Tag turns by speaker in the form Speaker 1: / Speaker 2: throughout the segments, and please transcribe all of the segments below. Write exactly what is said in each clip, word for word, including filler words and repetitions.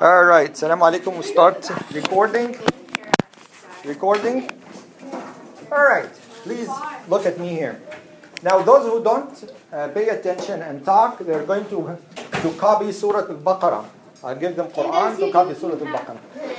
Speaker 1: All right, Salam alaikum. We start recording. Recording. All right, please look at me here. Now, those who don't uh, pay attention and talk, they're going to to copy Surah Al-Baqarah. I'll give them Quran to copy Surah Al-Baqarah.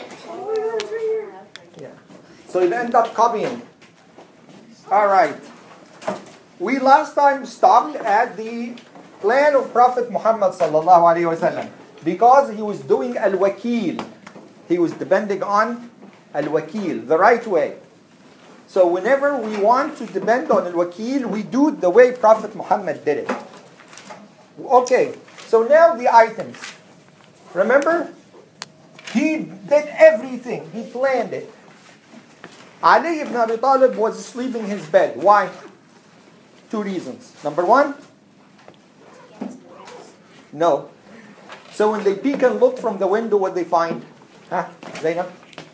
Speaker 1: Yeah. So you'll end up copying. All right. We last time stopped at the plan of Prophet Muhammad sallallahu alaihi wasallam. Because he was doing al-wakil. He was depending on al-wakil, the right way. So whenever we want to depend on al-wakil, we do it the way Prophet Muhammad did it. Okay, so now the items. Remember? He did everything. He planned it. Ali ibn Abi Talib was asleep in his bed. Why? Two reasons. Number one? No. So when they peek and look from the window, what they find? Huh? Zainab?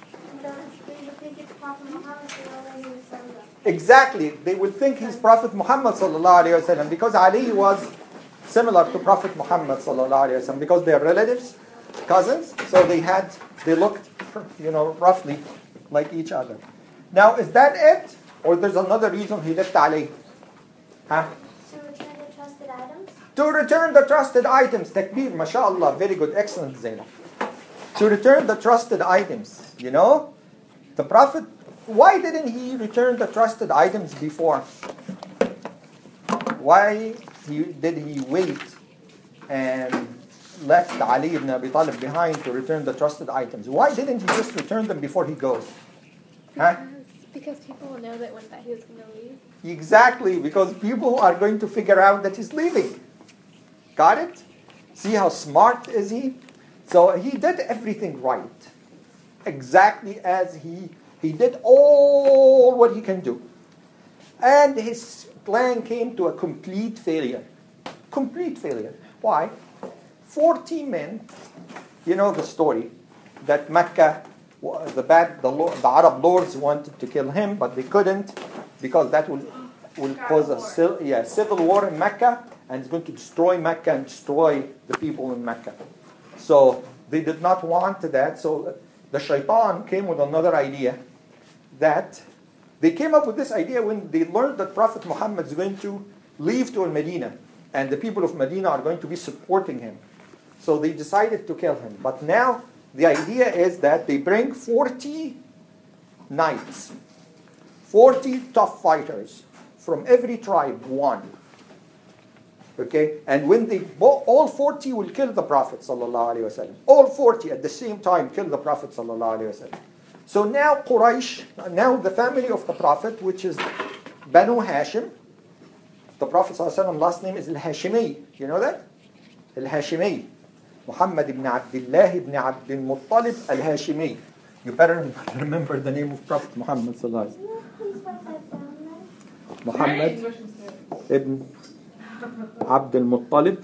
Speaker 1: Exactly. They would think he's Prophet Muhammad sallallahu alaihi wasallam because Ali was similar to Prophet Muhammad sallallahu alaihi wasallam because they're relatives, cousins. So they had, they looked, you know, roughly like each other. Now, is that it? Or there's another reason he left Ali? Huh? To return the trusted items. Takbir, mashallah, very good, excellent, Zainab. To return the trusted items. You know, the Prophet, why didn't he return the trusted items before? Why he, did he wait and left Ali ibn Abi Talib behind to return the trusted items? Why didn't he just return them before he goes? Huh?
Speaker 2: Because, because people will know that, one, that he was going to leave.
Speaker 1: Exactly, because people are going to figure out that he's leaving. Got it? See how smart is he? So he did everything right. Exactly as he he did all what he can do. And his plan came to a complete failure. Complete failure. Why? Forty men, you know the story, that Mecca, the bad, the, the Arab lords wanted to kill him, but they couldn't because that will, will cause a yeah, civil war in Mecca. And it's going to destroy Mecca and destroy the people in Mecca. So they did not want that. So the shaitan came with another idea that they came up with this idea when they learned that Prophet Muhammad is going to leave to Medina and the people of Medina are going to be supporting him. So they decided to kill him. But now the idea is that they bring forty knights, forty tough fighters from every tribe, one. Okay, and when they all forty will kill the Prophet sallallahu alaihi wasallam. All forty at the same time kill the Prophet sallallahu alaihi wasallam. So now Quraysh, now the family of the Prophet, which is Banu Hashim, the Prophet sallallahu alaihi wasallam last name is Al-Hashimi. You know that? Al-Hashimi. Muhammad ibn Abdullah ibn Abdul Muttalib Al-Hashimi. You better remember the name of Prophet Muhammad sallallahu alaihi wasallam. Muhammad ibn Abdul Muttalib.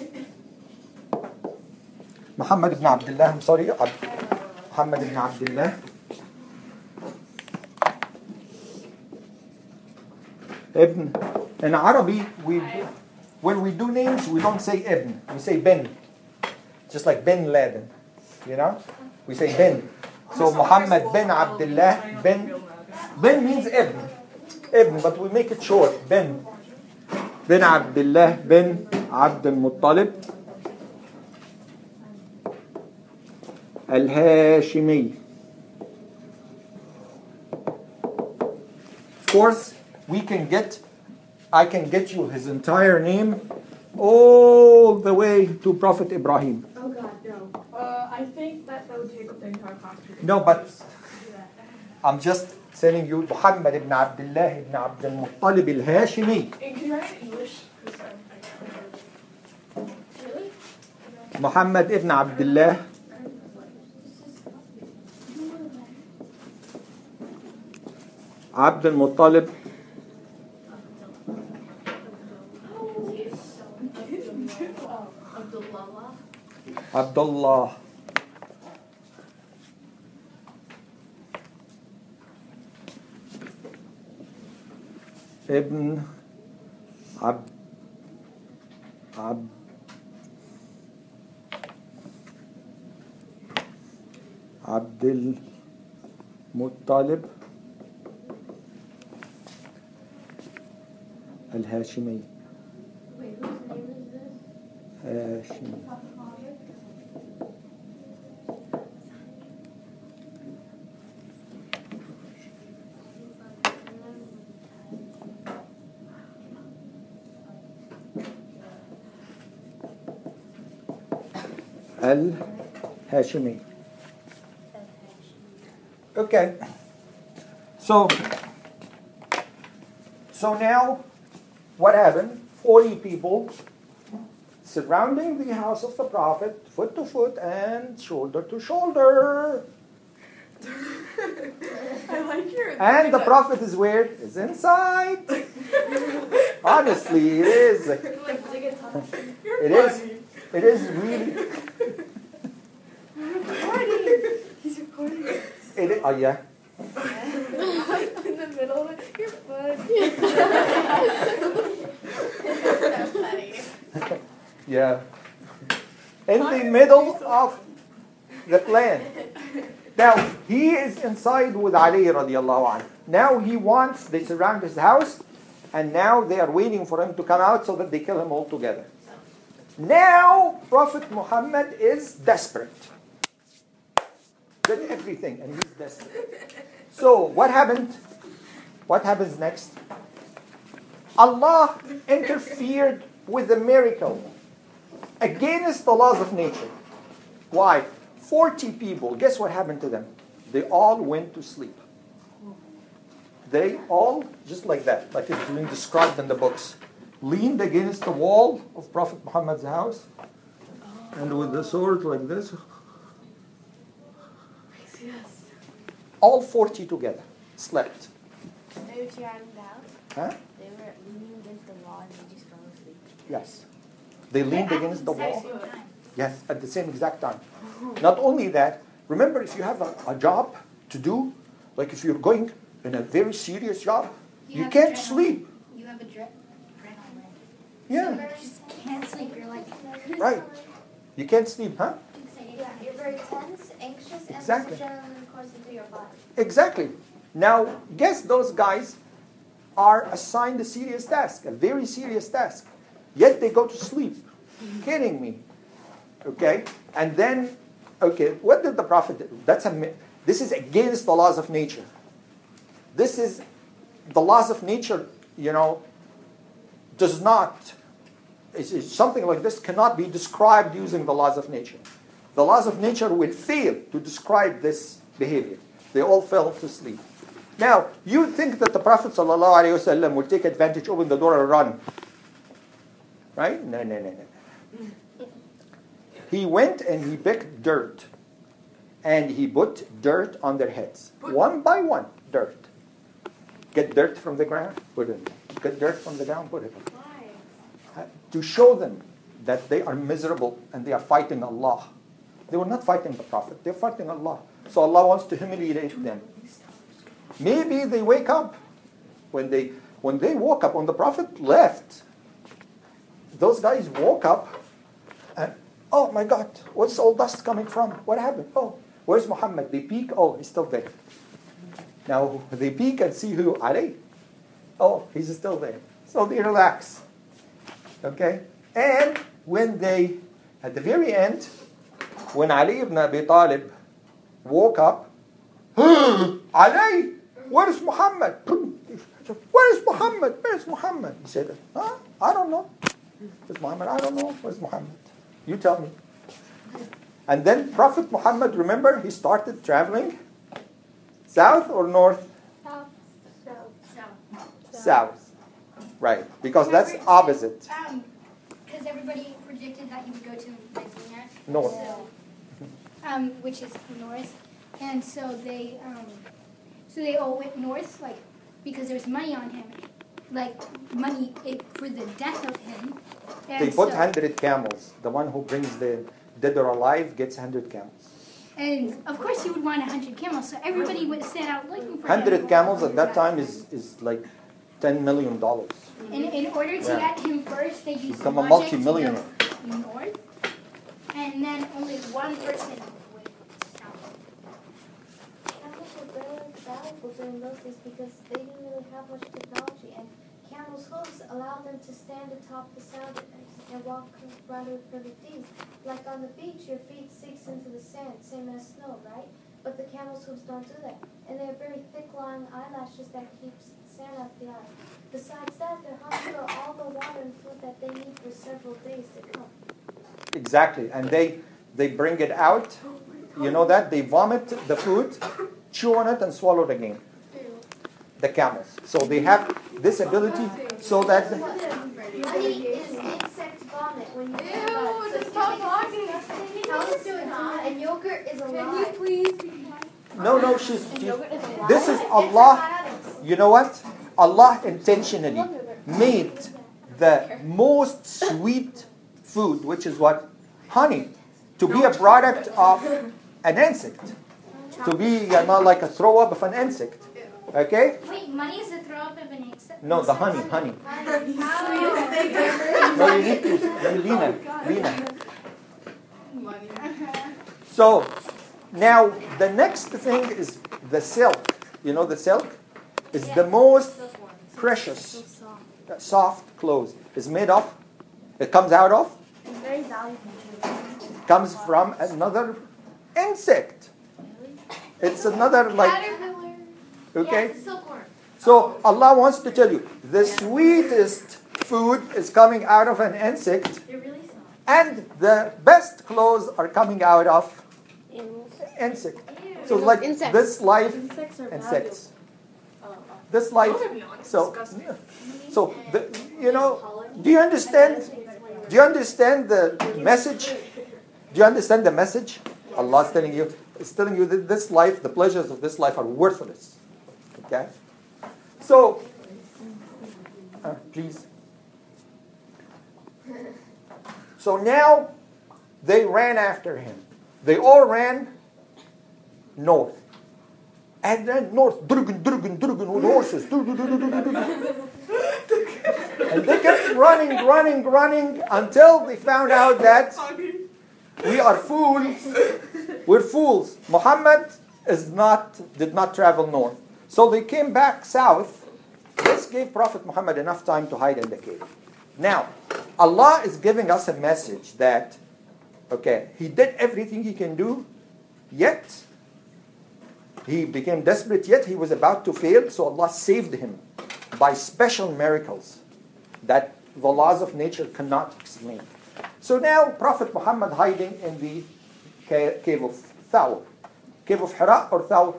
Speaker 1: Muhammad ibn Abdullah, I'm sorry, Ab- Muhammad ibn Abdullah. Ibn. In Arabic, we, when we do names, we don't say Ibn, we say Bin. Just like Bin Laden, you know? We say Bin. So Muhammad bin Abdullah, Bin. Bin means Ibn. Ibn, but we make it short, Bin. Bin Abdullah bin Abdul Muttalib Al-Hashimi. Of course, we can get, I can get you his entire name all the way to Prophet Ibrahim.
Speaker 2: Oh God, no. Uh, I think that that would take up the entire class.
Speaker 1: No, but I'm just telling you, Muhammad ibn Abdullah ibn Abdul Muttalib al-Hashimi.
Speaker 2: Can you write in English? Really?
Speaker 1: Muhammad ibn Abdullah Abdul Muttalib Abdullah ibn Ab Ab عبد المطلب الهاشمي.
Speaker 2: Wait, whose name is this?
Speaker 1: هاشمي. الهاشمي. Okay. So, so now, what happened? Forty people surrounding the house of the Prophet, foot to foot and shoulder to shoulder.
Speaker 2: I like your.
Speaker 1: And the Prophet is where? Is inside. Honestly, it is.
Speaker 2: Like, dig it up. You're
Speaker 1: It is.
Speaker 2: funny.
Speaker 1: It is really.
Speaker 2: Recording. He's recording.
Speaker 1: It is, oh yeah.
Speaker 2: In the middle of it. You're funny. That's funny.
Speaker 1: Yeah. In the middle of the plan. Now, he is inside with Ali radiallahu anhu. Now he wants, they surround his house, and now they are waiting for him to come out so that they kill him all together. Now, Prophet Muhammad is desperate. Did everything, and he's desperate. So, what happened? What happens next? Allah interfered with a miracle against the laws of nature. Why? forty people, guess what happened to them? They all went to sleep. They all, just like that, like it's being described in the books, leaned against the wall of Prophet Muhammad's house, and with the sword like this,
Speaker 2: Yes.
Speaker 1: all forty together slept.
Speaker 3: They were surrounding the house.
Speaker 1: Huh?
Speaker 3: They were leaning against the wall and they just fell asleep.
Speaker 1: Yes. They leaned against the wall.
Speaker 3: Same time.
Speaker 1: Yes, at the same exact time. Not only that, remember if you have a, a job to do, like if you're going in a very serious job, you,
Speaker 3: have
Speaker 1: can't
Speaker 3: adrenaline.
Speaker 1: sleep.
Speaker 3: You have adre- adrenaline.
Speaker 1: Yeah,
Speaker 3: You just can't sleep. You're like,
Speaker 1: right. You can't sleep, huh?
Speaker 4: Yeah, you're very tense, anxious,
Speaker 1: Exactly.
Speaker 4: and this adrenaline coursing through your body.
Speaker 1: Exactly. Now, guess those guys are assigned a serious task, a very serious task. Yet they go to sleep. Kidding me. Okay? And then, okay, what did the Prophet do? That's a, this is against the laws of nature. This is, the laws of nature, you know, does not, it's, it's something like this cannot be described using the laws of nature. The laws of nature will fail to describe this behavior. They all fell to sleep. Now, you think that the Prophet ﷺ will take advantage, open the door and run. Right? No, no, no, no. He went and he picked dirt. And he put dirt on their heads. One by one, dirt. Get dirt from the ground, put it in. Get dirt from the ground, put it in.
Speaker 2: Why?
Speaker 1: Uh, To show them that they are miserable and they are fighting Allah. They were not fighting the Prophet, they're fighting Allah. So Allah wants to humiliate them. Maybe they wake up. When they when they woke up, when the Prophet left, those guys woke up and, oh my God, what's all dust coming from? What happened? Oh, where's Muhammad? They peek, oh, he's still there. Now they peek and see who? Ali. Oh, he's still there. So they relax. Okay? And when they, at the very end, when Ali ibn Abi Talib woke up, Ali, where's Muhammad? Where's Muhammad? Where's Muhammad? He said, huh? I don't know. Where's Muhammad? I don't know. Where's Muhammad? You tell me. And then Prophet Muhammad, remember, he started traveling south or north?
Speaker 2: South. South.
Speaker 1: South. Right. Because that's opposite.
Speaker 3: Um, because everybody predicted that he would go to Medina.
Speaker 1: North.
Speaker 3: So, um, which is north. And so they, um, so they all went north, like, because there's money on him. Like, money it, for the death of him. And
Speaker 1: They put
Speaker 3: so,
Speaker 1: one hundred camels. The one who brings the dead or alive gets one hundred camels.
Speaker 3: And of course he would want one hundred camels, so everybody would set out looking for
Speaker 1: one hundred
Speaker 3: him.
Speaker 1: camels at that time is, is like ten million dollars.
Speaker 3: In, in order to
Speaker 1: Yeah.
Speaker 3: get him first, they used
Speaker 1: Become a
Speaker 3: logic to
Speaker 1: multi-millionaire.
Speaker 3: go north, and then only one person went south.
Speaker 4: closed is because they didn't really have much technology, and camels' hooves allowed them to stand atop the sand and walk rather with perfect ease. Like on the beach, your feet sinks into the sand, same as snow, right? But the camel's hooves don't do that, and they have very thick, long eyelashes that keeps sand out the eye. Besides that, they're hungry for all the water and food that they need for several days to come.
Speaker 1: Exactly, and they they bring it out. You know that they vomit the food, chew on it, and swallow it again. The camels. So they have this ability, so that the,
Speaker 4: Honey is insect vomit when you think about it. So
Speaker 2: just stop talking.
Speaker 4: Cows do it too, and yogurt is a lie.
Speaker 2: please?
Speaker 1: no, no, she's, she's this is Allah. You know what? Allah intentionally made the most sweet food, which is what? Honey, to be a product of an insect. To be uh, not like a throw up of an insect. Okay?
Speaker 3: Wait, money is the throw up of an insect?
Speaker 1: No, the honey, honey. No, you need to, Lena, Lena. So, now the next thing is the silk. You know the silk? Is the most precious, soft clothes. It's made of, it comes out of,
Speaker 2: It's very valuable too.
Speaker 1: comes from another insect. It's another like,
Speaker 3: Caterpillar.
Speaker 1: okay?
Speaker 4: Yes, silkworm.
Speaker 1: So Allah wants to tell you, the sweetest food is coming out of an insect,
Speaker 2: They're really soft.
Speaker 1: and the best clothes are coming out of insect. So like
Speaker 5: Insects.
Speaker 1: this life,
Speaker 2: Insects are
Speaker 1: insects.
Speaker 2: valuable.
Speaker 1: This life.
Speaker 2: Those are beyond
Speaker 1: So,
Speaker 2: disgusting.
Speaker 1: so the, you know, do you understand? Do you understand the message? Do you understand the message? Allah is telling you, is telling you that this life, the pleasures of this life are worthless. Okay? So, uh, please. So now they ran after him. They all ran north. And then north, durgun, durgun, durgun, with horses. And they kept running, running, running until they found out that we are fools. We're fools. Muhammad is not, did not travel north. So they came back south. This gave Prophet Muhammad enough time to hide in the cave. Now, Allah is giving us a message that, okay, he did everything he can do, yet he became desperate, yet he was about to fail, so Allah saved him by special miracles that the laws of nature cannot explain. So now Prophet Muhammad hiding in the ca- cave of Thawr. Cave of Hira or Thawr?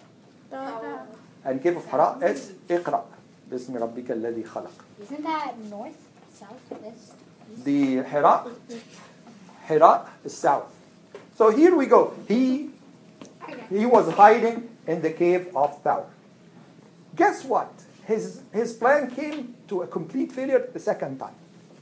Speaker 1: And cave of Hira is Iqra. Bismi Rabbika alladhi khalaq.
Speaker 3: Isn't that north, south, west?
Speaker 1: The Hira, Hira is south. So here we go. He he was hiding in the cave of Thawr. Guess what? His his plan came to a complete failure the second time.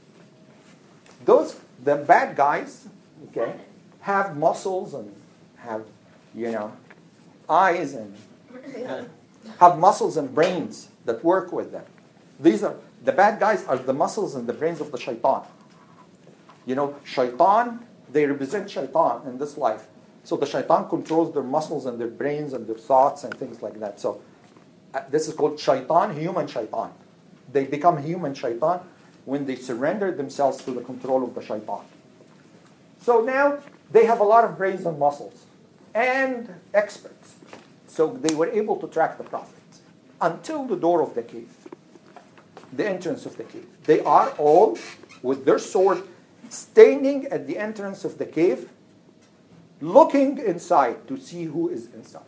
Speaker 1: Those the bad guys, okay, have muscles and have, you know, eyes and uh, have muscles and brains that work with them. These are the bad guys are the muscles and the brains of the shaitan. You know, shaitan, they represent shaitan in this life. So the shaitan controls their muscles and their brains and their thoughts and things like that. So uh, this is called shaitan, human shaitan. They become human shaitan when they surrender themselves to the control of the shaitan. So now they have a lot of brains and muscles and experts. So they were able to track the Prophet until the door of the cave, the entrance of the cave. They are all with their sword standing at the entrance of the cave, looking inside to see who is inside.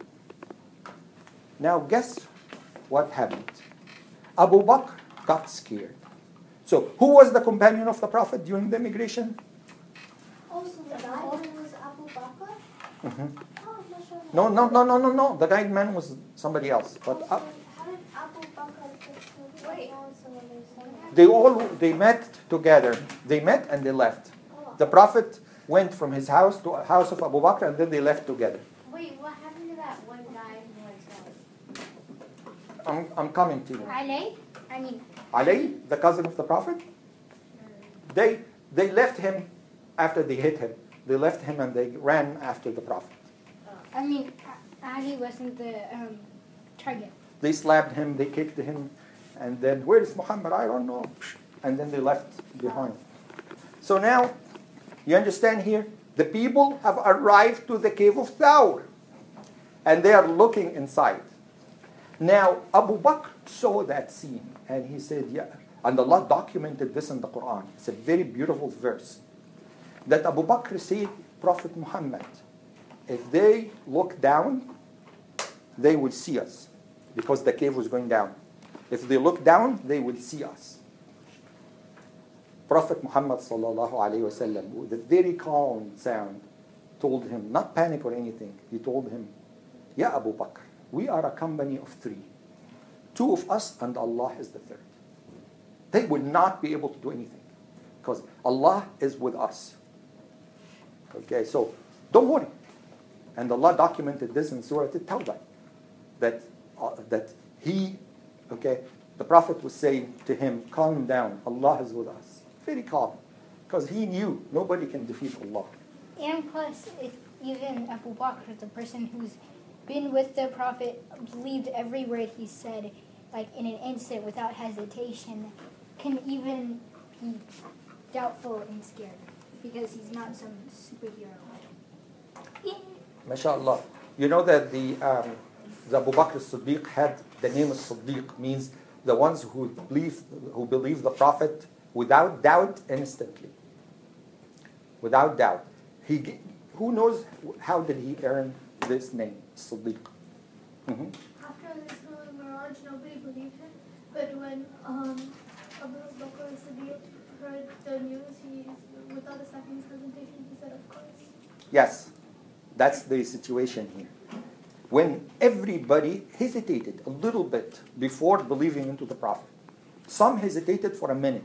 Speaker 1: Now guess what happened? Abu Bakr got scared. So who was the companion of the Prophet during the migration?
Speaker 4: Oh, so the guy was Abu Bakr?
Speaker 1: Mm-hmm.
Speaker 4: Oh, I'm not sure.
Speaker 1: No, no, no, no, no, no. The guide man was somebody else. But
Speaker 4: Oh,
Speaker 1: uh,
Speaker 4: so how did Abu Bakr get to
Speaker 2: Wait.
Speaker 4: know someone else?
Speaker 1: they all they met together. They met and they left.
Speaker 4: Oh.
Speaker 1: The Prophet went from his house to a house of Abu Bakr and then they left together.
Speaker 4: Wait, what happened to that one guy who went south?
Speaker 1: I'm, I'm coming to you.
Speaker 3: Ali? I mean,
Speaker 1: Ali, the cousin of the Prophet, they they left him after they hit him. They left him and they ran after the Prophet.
Speaker 3: I mean, Ali wasn't the um, target.
Speaker 1: They slapped him, they kicked him, and then, where is Muhammad? I don't know. And then they left behind. So now, you understand here? The people have arrived to the cave of Thawr, and they are looking inside. Now, Abu Bakr saw that scene, and he said, yeah, and Allah documented this in the Quran. It's a very beautiful verse. That Abu Bakr said, Prophet Muhammad, if they look down, they will see us, because the cave was going down. If they look down, they will see us. Prophet Muhammad sallallahu alaihi wasallam, with a very calm sound, told him, not panic or anything. He told him, Ya Abu Bakr, we are a company of three. Two of us and Allah is the third. They will not be able to do anything because Allah is with us. Okay, so don't worry. And Allah documented this in Surah At-Tawbah, that uh, that he, okay, the Prophet was saying to him, calm down, Allah is with us. Very calm, because he knew nobody can defeat Allah.
Speaker 3: And plus, it, even Abu Bakr, the person who's been with the Prophet, believed every word he said, like in an instant, without hesitation, can even be doubtful and scared, because he's not some superhero.
Speaker 1: MashaAllah. You know that the, um, the Abu Bakr as-Siddiq had the name of Siddiq, means the ones who believe, who believe the Prophet without doubt instantly. Without doubt. He, who knows how did he earn this name, Siddiq? Mm-hmm.
Speaker 4: After this whole Miraj, nobody believed him. But when um, Abu Bakr as-Siddiq heard the news, he, without a second's hesitation, he said, of course.
Speaker 1: Yes, that's the situation here. When everybody hesitated a little bit before believing into the Prophet. Some hesitated for a minute.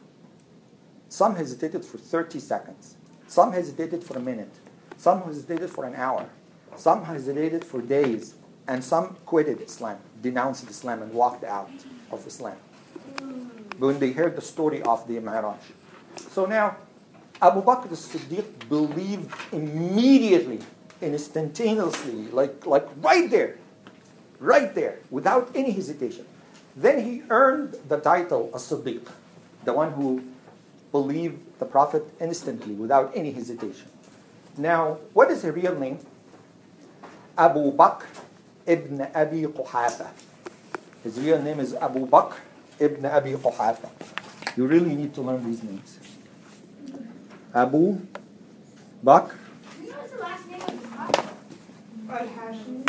Speaker 1: Some hesitated for thirty seconds. Some hesitated for a minute. Some hesitated for an hour. Some hesitated for days. And some quitted Islam, denounced Islam, and walked out of Islam when they heard the story of the Mi'raj. So now, Abu Bakr as-Siddiq believed immediately, instantaneously, like, like right there, right there, without any hesitation. Then he earned the title as-Siddiq, the one who believed the Prophet instantly, without any hesitation. Now, what is his real name? Abu Bakr ibn Abi Quhafa. His real name is Abu Bakr ibn Abi Quhafa. You really need to learn these names. Abu Bakr.
Speaker 3: You know what's the last name of the Prophet?
Speaker 2: Al-Hashim.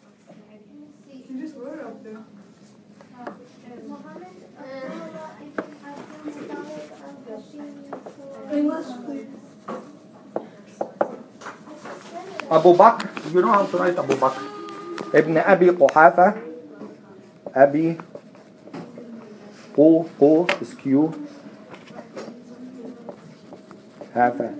Speaker 2: You just wrote it up there.
Speaker 4: Muhammad, Abdullah, ibn Abdul Muttalib, al-Hashim.
Speaker 2: English, please.
Speaker 1: Abu Bakr, you know how to write Abu Bakr. Ibn Abi Quhafa. Abi Qu, Qu is Q. Hafa.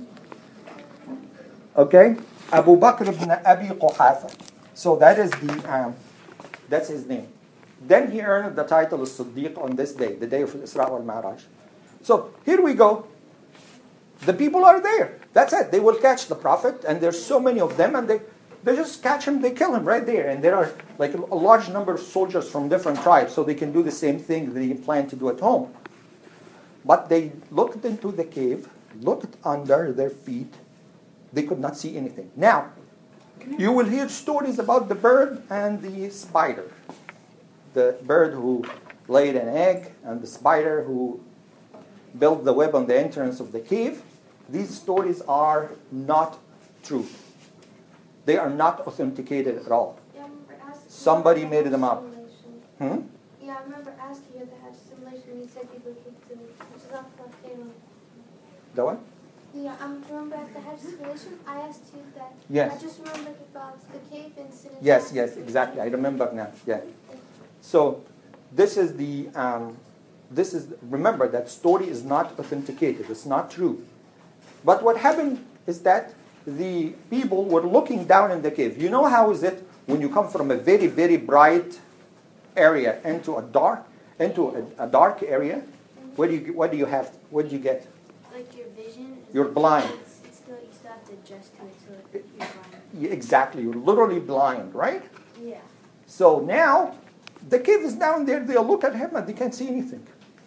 Speaker 1: Okay? Abu Bakr ibn Abi Quhafa. So that is the, um, that's his name. Then he earned the title of Siddiq on this day, the day of Isra wal Mi'raj. So here we go. The people are there. That's it. They will catch the Prophet, and there's so many of them, and they, they just catch him, they kill him right there. And there are like a large number of soldiers from different tribes, so they can do the same thing they plan to do at home. But they looked into the cave, looked under their feet, they could not see anything. Now, you will hear stories about the bird and the spider. The bird who laid an egg, and the spider who built the web on the entrance of the cave. These stories are not true. They are not authenticated at all.
Speaker 4: Yeah, I remember asking
Speaker 1: Somebody
Speaker 4: you
Speaker 1: made
Speaker 4: the
Speaker 1: them up.
Speaker 4: simulation.
Speaker 1: Hmm?
Speaker 4: Yeah, I remember asking you the Hajj simulation, and you said people kicked in, which is not volcano.
Speaker 1: The what?
Speaker 4: Yeah, I remember at the Hajj simulation, I asked you that.
Speaker 1: Yes.
Speaker 4: I just remembered about the cave incident.
Speaker 1: Yes, yes, exactly. I remember now. Yeah. So this is the, um, this is, remember that story is not authenticated. It's not true. But what happened is that the people were looking down in the cave. You know how is it when you come from a very, very bright area into a dark, into a, a dark area? What do you, what do you have? What do you get?
Speaker 5: Like your vision. Is
Speaker 1: You're
Speaker 5: like,
Speaker 1: blind.
Speaker 5: It's, it's still, you still have to adjust to it so that you're blind.
Speaker 1: Yeah, exactly. You're literally blind, right?
Speaker 5: Yeah.
Speaker 1: So now The cave is down there. They'll look at him and they can't see anything.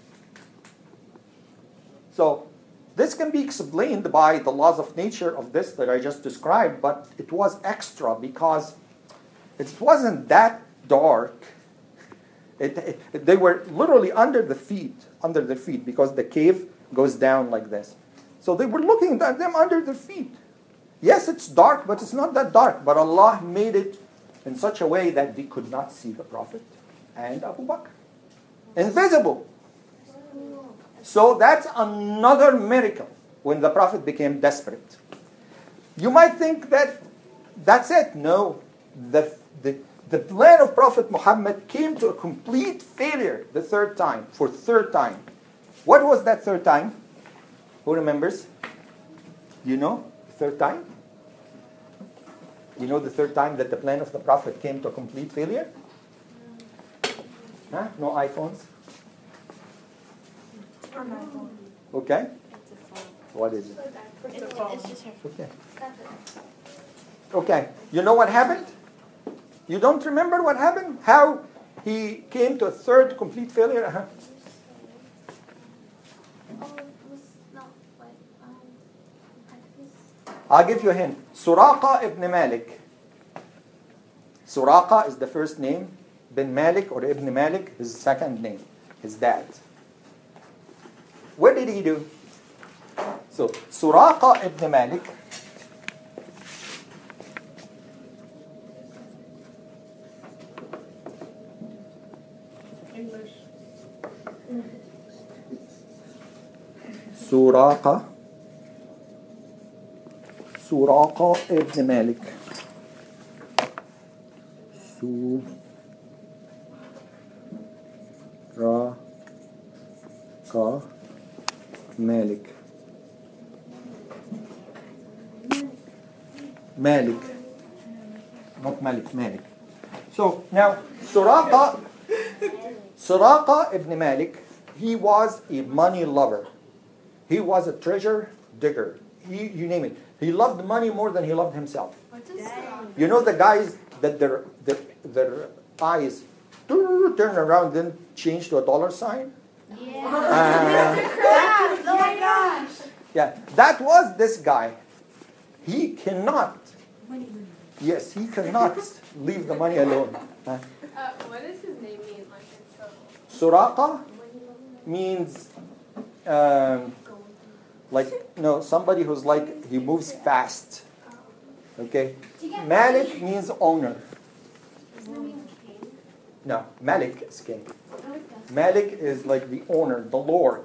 Speaker 1: So this can be explained by the laws of nature of this that I just described, but it was extra because it wasn't that dark. It, it, they were literally under the feet, under their feet, because the cave goes down like this. So they were looking at them under their feet. Yes, it's dark, but it's not that dark. But Allah made it in such a way that they could not see the Prophet and Abu Bakr. Invisible. So that's another miracle when the Prophet became desperate. You might think that that's it. No. The, the, the plan of Prophet Muhammad came to a complete failure the third time, for third time. What was that third time? Who remembers? You know the third time? You know the third time that the plan of the Prophet came to a complete failure? Huh? No iPhones? Okay. What is it?
Speaker 5: It's, it's just her.
Speaker 1: Okay. Okay. You know what happened? You don't remember what happened? How he came to a third complete failure? Uh-huh.
Speaker 4: Oh, it was not like, um, like this.
Speaker 1: I'll give you a hint. Suraqa ibn Malik. Suraqa is the first name. Bin Malik or Ibn Malik is the second name. His dad. What did he do? So, Suraqa ibn Malik
Speaker 2: English.
Speaker 1: Suraqa Suraqa ibn Malik. Suraqa Malik. Malik. Not Malik, Malik. So now, Suraqa, Suraqa ibn Malik, he was a money lover. He was a treasure digger. He, you name it. He loved money more than he loved himself. You know the guys that their, their, their eyes turn around then change to a dollar sign?
Speaker 5: Yeah.
Speaker 1: Uh,
Speaker 2: Oh my gosh.
Speaker 1: yeah, that was this guy. He cannot, yes, he cannot leave the money alone. Uh,
Speaker 2: Uh, what does his name mean, like in total?
Speaker 1: Suraqa means um, like, no, somebody who's like, he moves fast. Okay? Malik means owner. No, Malik is king. Malik is like the owner, the Lord.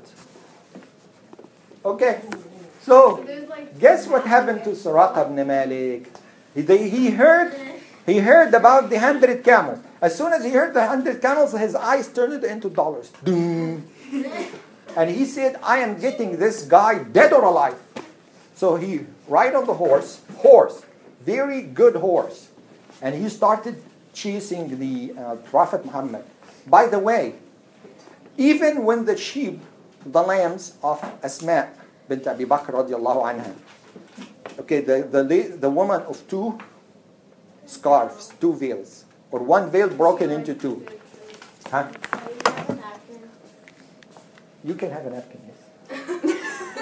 Speaker 1: Okay, so
Speaker 2: There's like
Speaker 1: guess what happened to Suraqa ibn Malik? He, they, he heard he heard about the hundred camels. As soon as he heard the hundred camels, his eyes turned into dollars. Doom. And he said, I am getting this guy dead or alive. So he ride on the horse, horse, very good horse. And he started chasing the uh, Prophet Muhammad. By the way, even when the sheep, the lambs of Asma bint Abi Bakr radiallahu anha, okay, the, the, the woman of two scarves, two veils, or one veil broken into two. Huh? You can have a napkin, yes.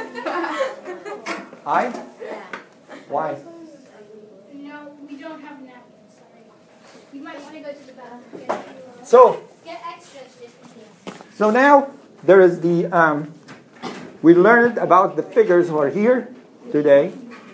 Speaker 1: I? Why?
Speaker 3: No, we don't have napkins, sorry. You might want to go to the bathroom. Get,
Speaker 1: So,
Speaker 3: get extras just in case.
Speaker 1: so now there is the, um, we learned about the figures who are here today.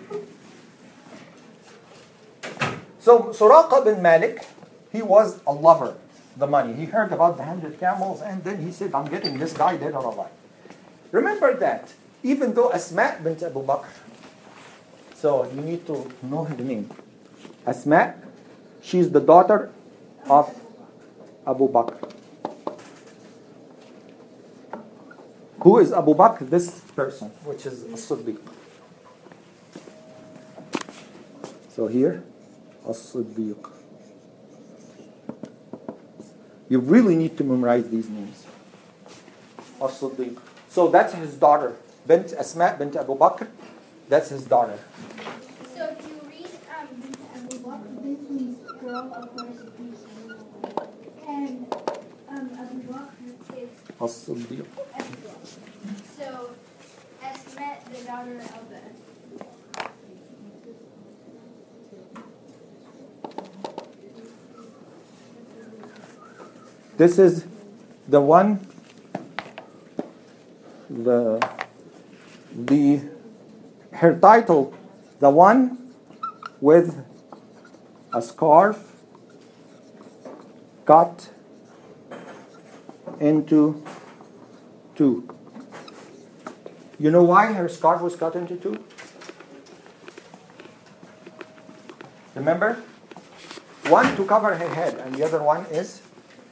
Speaker 1: So, Suraqa bin Malik, he was a lover, the money. He heard about the hundred camels and then he said, I'm getting this guy dead or alive. Remember that, even though Asma bint Abu Bakr, so you need to know her name. Asma, she's the daughter of Abu Bakr. Who is Abu Bakr? This person, which is As-Siddiq. So here, As-Siddiq. You really need to memorize these names. As-Siddiq. So that's his daughter. Bint Asma bint Abu Bakr. That's his daughter.
Speaker 3: So if you read um, Abu Bakr, this means girl of mercy, peace, and
Speaker 1: الصديق.
Speaker 3: So, Asma, the daughter of the.
Speaker 1: This is the one, the, the, her title, the one with a scarf cut into two. You know why her scarf was cut into two? Remember? One to cover her head, and the other one is?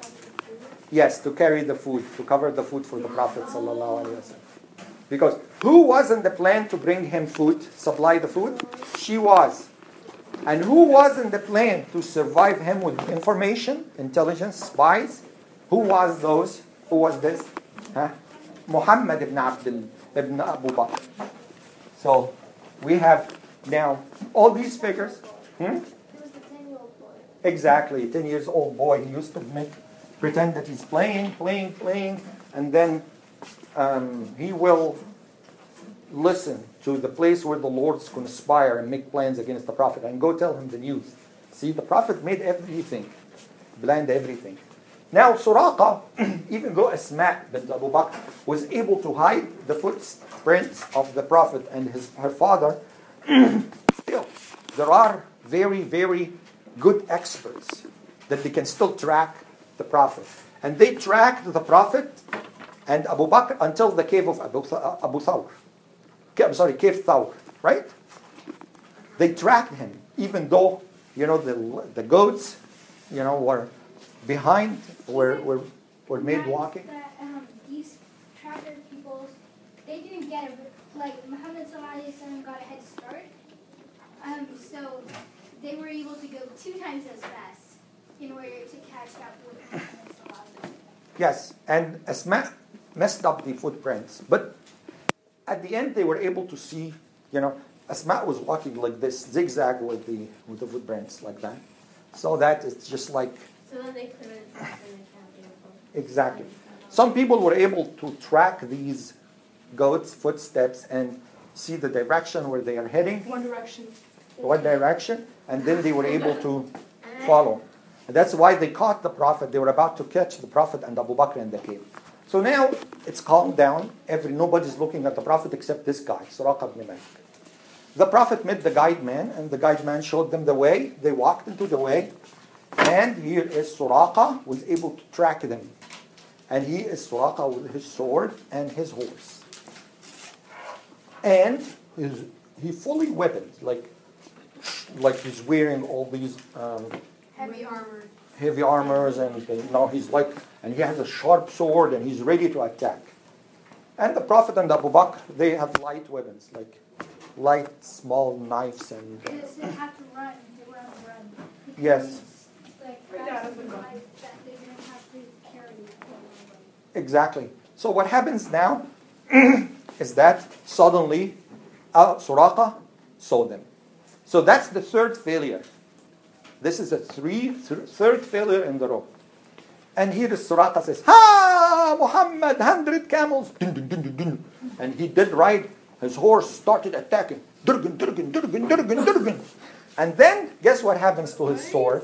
Speaker 1: Yes, to carry the food, to cover the food for the Prophet sallallahu alaihi wasallam. Because who was in the plan to bring him food, supply the food? She was. And who was in the plan to survive him with information, intelligence, spies? Who was those? Who was this? Huh? Muhammad ibn Abdul ibn Abu Bakr. So we have now all these figures. Hmm?
Speaker 4: He was the ten-year-old boy.
Speaker 1: Exactly, ten years old boy. He used to make pretend that he's playing, playing, playing, and then um, he will listen to the place where the Lords conspire and make plans against the Prophet and go tell him the news. See, the Prophet made everything, planned everything. Now, Suraqa, even though Asma bint Abu Bakr was able to hide the footprints of the Prophet and his her father, still, there are very, very good experts that they can still track the Prophet. And they tracked the Prophet and Abu Bakr until the cave of Abu, Abu Thawr. I'm sorry, cave Thawr, right? They tracked him, even though, you know, the the goats, you know, were behind, were were, were made walking.
Speaker 3: That, um, these tracker people, they didn't get it. Like Muhammad sallallahu alaihi wasallam got a head start. Um, so they were able to go two times as fast in order to catch up with Muhammad sallallahu alaihi wasallam.
Speaker 1: Yes, and Asma messed up the footprints, but at the end they were able to see, you know, Asma was walking like this, zigzag with the with the footprints like that. So that it's just like
Speaker 5: So then they couldn't track them and count beautiful.
Speaker 1: exactly. Some people were able to track these goats' footsteps and see the direction where they are heading,
Speaker 2: One Direction.
Speaker 1: what direction, and then they were able to follow. And that's why they caught the Prophet. They were about to catch the Prophet and Abu Bakr in the cave. So now it's calmed down. Every nobody's looking at the Prophet except this guy, Suraqa ibn Malik. The Prophet met the guide man, and the guide man showed them the way. They walked into the way, and here is Suraqa, was able to track them. And he is Suraqa with his sword and his horse. And his, he fully weaponed, like like he's wearing all these um,
Speaker 2: Heavy armor.
Speaker 1: heavy armors, and you know, he's like, and he has a sharp sword, and he's ready to attack. And the Prophet and Abu Bakr, they have light weapons, like light, small knives, and
Speaker 3: They didn't have to run. They were on the run. Because
Speaker 1: yes,
Speaker 3: Like,
Speaker 2: Right
Speaker 3: perhaps
Speaker 2: out of the gun.
Speaker 3: life that they didn't have to carry.
Speaker 1: exactly. So what happens now is that suddenly uh, Suraqa saw them. So that's the third failure. This is a three, th- third failure in the row. And here is Suraqa says, "Ha, Muhammad, hundred camels." Dun, dun, dun, dun, dun. And he did ride. His horse started attacking. Durgan, durgan, durgan, durgan, durgan. And then, guess what happens to his sword?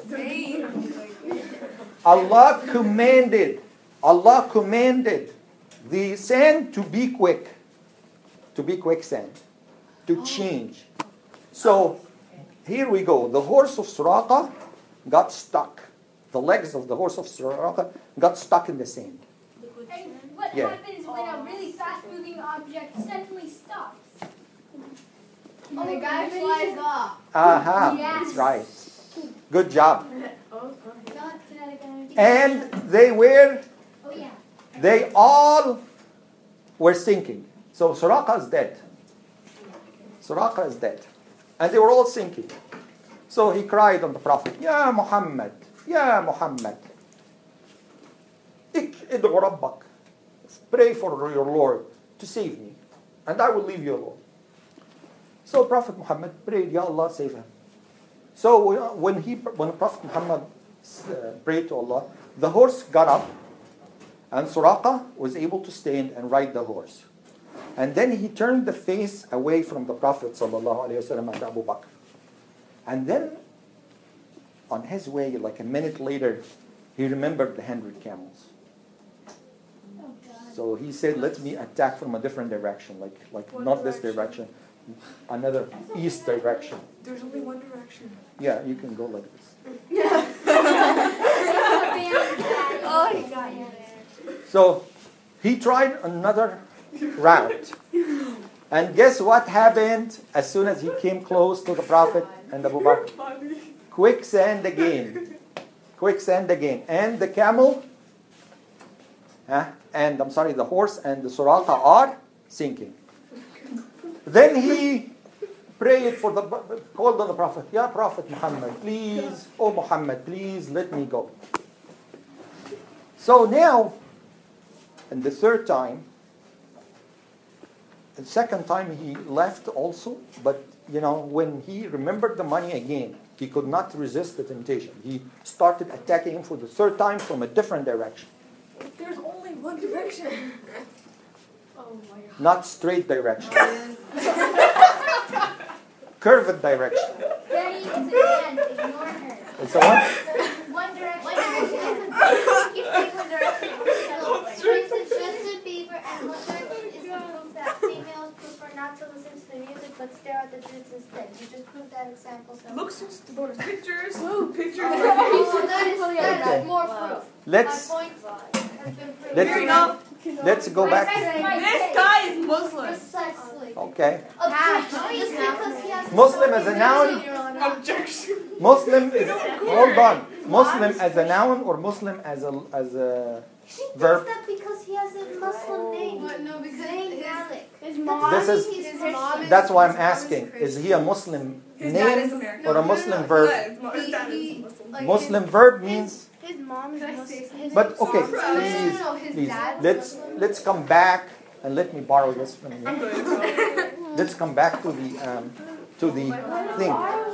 Speaker 1: Allah commanded, Allah commanded the sand to be quick, to be quicksand, to change. So, here we go. The horse of Suraqa got stuck. The legs of the horse of Suraqa got stuck in the sand.
Speaker 3: And what
Speaker 1: Yeah.
Speaker 3: happens when a really fast-moving object suddenly stops?
Speaker 2: And the guy flies off.
Speaker 1: Aha,
Speaker 3: Yes.
Speaker 1: that's right. Good job.
Speaker 3: Not kinetic energy.
Speaker 1: And they were,
Speaker 3: Oh yeah.
Speaker 1: they all were sinking. So Suraqa is dead. Suraqa is dead. And they were all sinking. So he cried on the Prophet, "Ya Muhammad, Ya Muhammad, Ik id'u rabbak. Pray for your Lord to save me, and I will leave you alone." So Prophet Muhammad prayed, "Ya Allah, save him." So when he, when Prophet Muhammad uh, prayed to Allah, the horse got up, And Suraqa was able to stand and ride the horse. And then he turned the face away from the Prophet sallallahu alaihi wasallam and Abu Bakr. And then, on his way, like a minute later, he remembered the hundred camels.
Speaker 3: Oh, God.
Speaker 1: So he said, let me attack from a different direction, like, like
Speaker 2: What
Speaker 1: not this
Speaker 2: direction?
Speaker 1: direction, another east direction.
Speaker 2: There's only one direction.
Speaker 1: Yeah, you can go like this.
Speaker 2: Oh, he got you there.
Speaker 1: So he tried another route. And guess what happened as soon as he came close to the Prophet and Abu Bakr? Quicksand again. Quicksand again. And the camel, huh? and I'm sorry, the horse and the Suraqa are sinking. Then he prayed for the, called on the Prophet, Ya Prophet Muhammad, please, oh Muhammad, please let me go. So now, and the third time, the second time he left also, but you know, when he remembered the money again, he could not resist the temptation. He started attacking him for the third time from a different direction.
Speaker 2: There's only one direction. Oh my God.
Speaker 1: Not straight direction. Curved direction.
Speaker 4: Daddy is a man. Ignore her.
Speaker 1: It's a what?
Speaker 4: One direction. One direction. Keep saying one direction. For instance, Justin Bieber and Luther is the proof that females prefer not to listen to the music but stare at the dudes instead. You just proved that example. So.
Speaker 2: Looks just bonus pictures. Pictures.
Speaker 4: Oh, that is, that
Speaker 1: Okay.
Speaker 4: is more proof.
Speaker 1: Let's
Speaker 4: My point has been proved.
Speaker 1: let's
Speaker 2: Here you go.
Speaker 1: let's go back.
Speaker 2: This guy is Muslim.
Speaker 4: Precisely.
Speaker 1: Okay.
Speaker 4: Objection. Just because he has a
Speaker 1: Muslim as a noun.
Speaker 4: Your Honor.
Speaker 2: Objection.
Speaker 1: Muslim is hold on. Muslim as a noun or Muslim as a as a
Speaker 4: She thinks
Speaker 1: verb?
Speaker 4: that because he has a Muslim name.
Speaker 2: But no, because
Speaker 4: Zayn
Speaker 2: his-
Speaker 4: Malik.
Speaker 2: His
Speaker 4: mom-
Speaker 1: This is
Speaker 4: He's
Speaker 2: his
Speaker 4: Christian.
Speaker 2: mom is-
Speaker 1: that's why I'm
Speaker 2: his mom is
Speaker 1: asking. Is
Speaker 2: Christian.
Speaker 1: he a Muslim
Speaker 2: His dad is
Speaker 1: name
Speaker 2: American.
Speaker 1: or a Muslim verb?
Speaker 2: His mom- his dad is
Speaker 6: He-
Speaker 2: Muslim.
Speaker 6: like
Speaker 1: Muslim verb means.
Speaker 6: His mom is
Speaker 2: Can I
Speaker 6: Muslim.
Speaker 2: say
Speaker 6: His
Speaker 1: But okay,
Speaker 6: mom-
Speaker 1: please,
Speaker 6: No, no, no, his
Speaker 1: please.
Speaker 6: dad.
Speaker 1: Let's let's come back and let me borrow this from you.
Speaker 2: I'm good.
Speaker 1: Let's come back to the um, to the thing.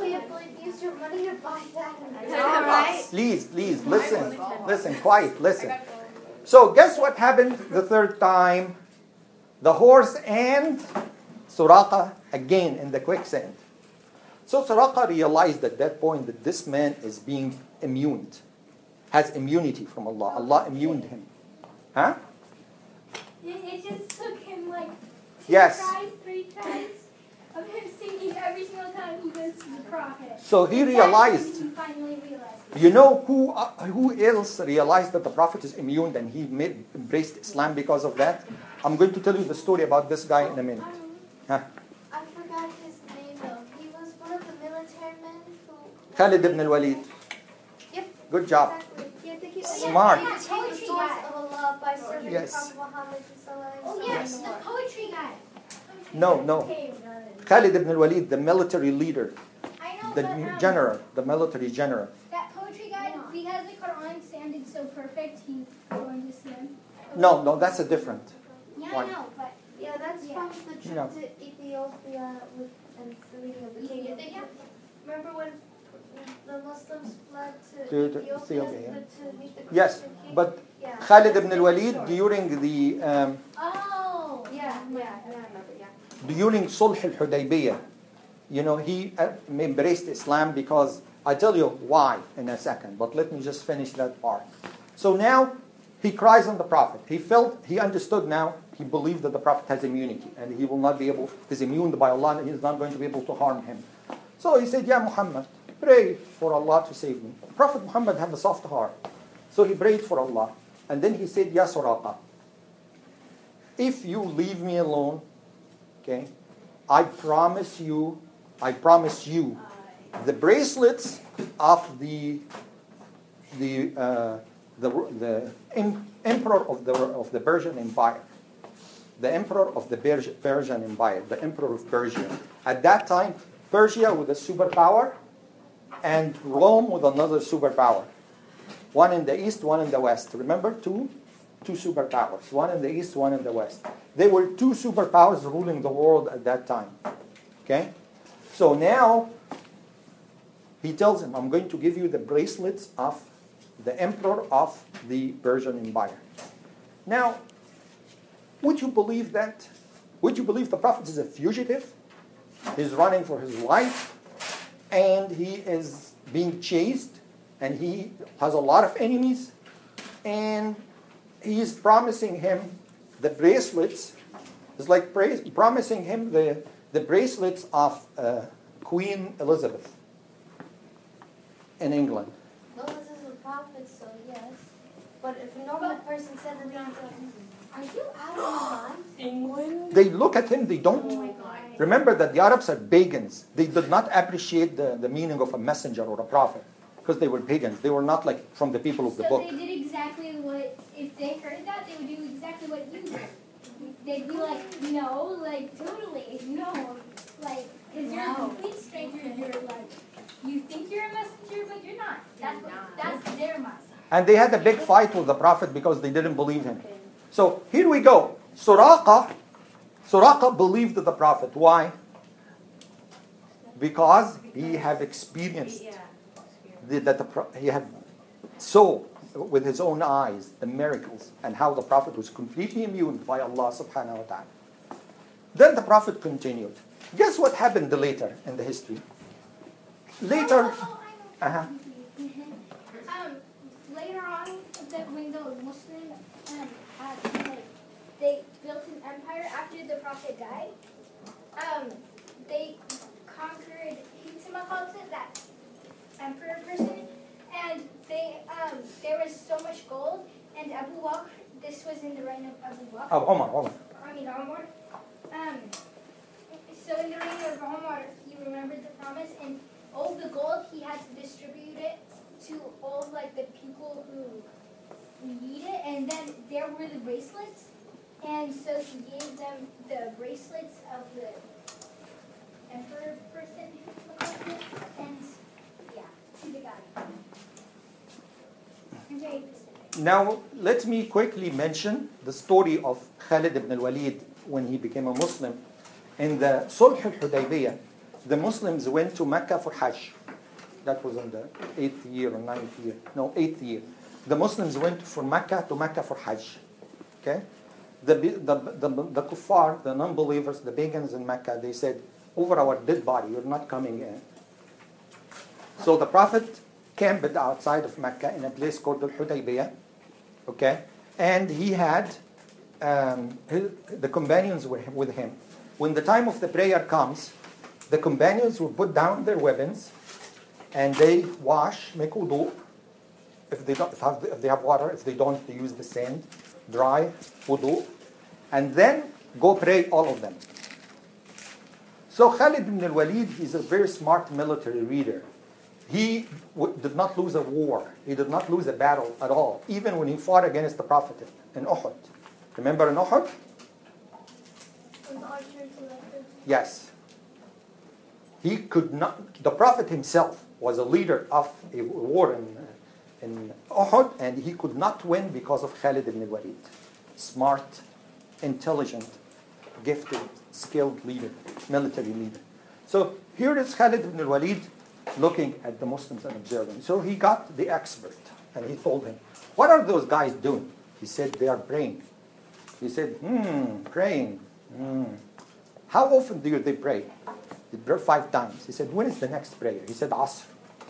Speaker 4: Use your money to buy that.
Speaker 6: Alright.
Speaker 1: Please, please listen, listen, quiet, listen. So guess what happened the third time? The horse and Suraqa again in the quicksand. So Suraqa realized at that point that this man is being immune, has immunity from Allah. Allah immuned him. Huh?
Speaker 3: It, it just took him like two
Speaker 1: Yes.
Speaker 3: tries, three tries of him singing every single time he goes to the prophet.
Speaker 1: So he
Speaker 3: And that's
Speaker 1: realized.
Speaker 3: when he finally realized.
Speaker 1: You know who uh, who else realized that the Prophet is immune and he made, embraced Islam because of that? I'm going to tell you the story about this guy in a minute. Huh?
Speaker 4: I forgot his name though. He was one of the military men who.
Speaker 1: Khalid ibn al-Walid.
Speaker 4: Yep.
Speaker 1: Good job.
Speaker 4: Exactly. Yeah, thank you.
Speaker 1: Smart.
Speaker 4: He became the source of Allah by serving
Speaker 1: Yes.
Speaker 4: Prophet Muhammad sallallahu
Speaker 3: Oh
Speaker 4: alaihi
Speaker 3: yes, the
Speaker 4: wasallam.
Speaker 3: poetry guy.
Speaker 1: No, no. Khalid ibn al-Walid, the military leader,
Speaker 3: I know,
Speaker 1: the
Speaker 3: but um,
Speaker 1: general, the military general.
Speaker 3: that poetry guy, because the Quran sounded so perfect, he joined Islam.
Speaker 1: No, no, that's a different.
Speaker 3: Yeah,
Speaker 1: One.
Speaker 3: I know, but
Speaker 4: Yeah, that's
Speaker 3: Yeah.
Speaker 4: from the trip
Speaker 1: No.
Speaker 4: to Ethiopia with and the leading of the king.
Speaker 3: Yeah.
Speaker 4: Remember when the Muslims fled to,
Speaker 1: To- to
Speaker 4: Ethiopia,
Speaker 1: Ethiopia, yeah.
Speaker 4: to meet the
Speaker 1: Yes,
Speaker 4: Christian king?
Speaker 1: but
Speaker 4: Yeah.
Speaker 1: Khalid ibn al-Walid during the um,
Speaker 3: oh,
Speaker 4: Yeah, yeah, yeah, I remember, yeah.
Speaker 1: during Sulh al-Hudaybiyah, you know, he uh, embraced Islam because, I tell you why in a second, but let me just finish that part. So now, he cries on the Prophet. He felt, he understood now, he believed that the Prophet has immunity, and he will not be able, he's immune by Allah, and he's not going to be able to harm him. So he said, Ya Muhammad, pray for Allah to save me. Prophet Muhammad had a soft heart. So he prayed for Allah. And then he said, Ya Suraqa, if you leave me alone, okay, I promise you, I promise you, the bracelets of the the uh, the the em- emperor of the of the Persian Empire, the emperor of the Persian Persian Empire, the emperor of Persia. At that time, Persia was a superpower, and Rome was another superpower. One in the east, one in the west. Remember, two, two superpowers. One in the east, one in the west. They were two superpowers ruling the world at that time. Okay, so now he tells him, "I'm going to give you the bracelets of the emperor of the Persian Empire." Now, would you believe that? Would you believe the Prophet is a fugitive? He's running for his life, and he is being chased, and he has a lot of enemies, and he's promising him the bracelets. It's like pra- promising him the, the bracelets of uh, Queen Elizabeth in England.
Speaker 4: Moses is a prophet, so yes. But if a normal person said that, they'd be like, are you out of your mind?
Speaker 2: England?
Speaker 1: They look at him, they don't. Remember that the Arabs are pagans. They did not appreciate the, the meaning of a messenger or a prophet because they were pagans. They were not like from the people of the
Speaker 3: So
Speaker 1: book.
Speaker 3: they did exactly what, if they heard that, they would do exactly what you did. They'd be like, no, like, totally, no. Like, because you're a complete stranger, you're like, you think you're a messenger, but you're not. That's, what, that's their message.
Speaker 1: And they had a big fight with the Prophet because they didn't believe him. So here we go. Suraqa, Suraqa believed the Prophet. Why? Because he have experienced the, that the, pro- he had saw with his own eyes the miracles and how the Prophet was completely immune by Allah subhanahu wa ta'ala. Then the Prophet continued. Guess what happened later in the history? Later,
Speaker 3: Oh, oh, I know.
Speaker 1: uh-huh.
Speaker 3: um, later on, that when the Muslims um, had, like, they built an empire after the Prophet died, um, they conquered Hitzima calls it, that emperor person, and they um, there was so much gold, and Abu Bakr, this was in the reign of Abu Bakr,
Speaker 1: Oh, Omar, Omar.
Speaker 3: I mean Omar, um, so in the reign of Omar, he remembered the promise, and all the gold, he had to distribute it to all like the people who need it, and then there were the bracelets, and so he gave them the bracelets of the emperor person, and yeah, to the guy. Very specific.
Speaker 1: Now, let me quickly mention the story of Khalid ibn al-Walid when he became a Muslim. In the Sulh al-Hudaybiyah, the Muslims went to Mecca for Hajj. That was in the eighth year or ninth year. No, eighth year. The Muslims went from Mecca to Mecca for Hajj. Okay? The, the, the, the kuffar, the non-believers, the pagans in Mecca, they said, over our dead body, you're not coming in. So the Prophet camped outside of Mecca in a place called Al-Hudaybiyah. Okay? And he had, um, his, the companions were with him. When the time of the prayer comes, the companions will put down their weapons and they wash, make wudu. If they don't, if, have, if they have water, if they don't, they use the sand, dry wudu, and then go pray, all of them. So Khalid ibn al-Walid is a very smart military leader. He w- did not lose a war. He did not lose a battle at all, even when he fought against the Prophet in Uhud. Remember in Uhud?
Speaker 4: Was archer selected?
Speaker 1: Yes. He could not, the Prophet himself was a leader of a war in, in Uhud, and he could not win because of Khalid ibn al-Walid. Smart, intelligent, gifted, skilled leader, military leader. So here is Khalid ibn al-Walid looking at the Muslims and observing. So he got the expert, and he told him, what are those guys doing? He said, they are praying. He said, hmm, praying. Hmm. How often do they pray? They pray five times. He said, when is the next prayer? He said, Asr.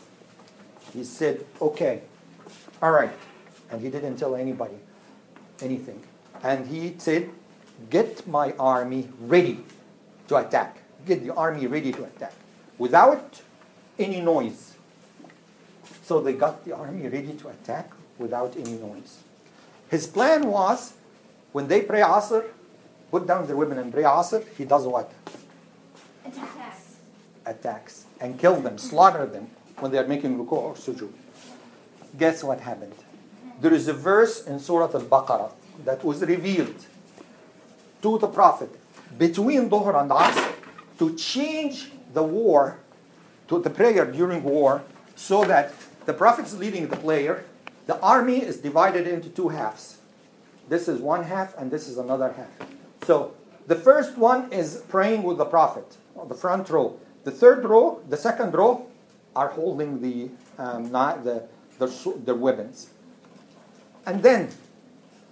Speaker 1: He said, okay, all right. And he didn't tell anybody anything. And he said, get my army ready to attack. Get the army ready to attack. Without any noise. So they got the army ready to attack without any noise. His plan was, when they pray Asr, put down their women and pray Asr, he does what?
Speaker 3: Attacks.
Speaker 1: Attacks. And kill them, slaughter them when they are making ruku' or sujood. Guess what happened? There is a verse in Surah Al-Baqarah that was revealed to the Prophet between Dhuhr and Asr to change the war, to the prayer during war, so that the Prophet is leading the prayer, the army is divided into two halves. This is one half and this is another half. So the first one is praying with the Prophet, on the front row. The third row, the second row, are holding the um, not the, the, the weapons. And then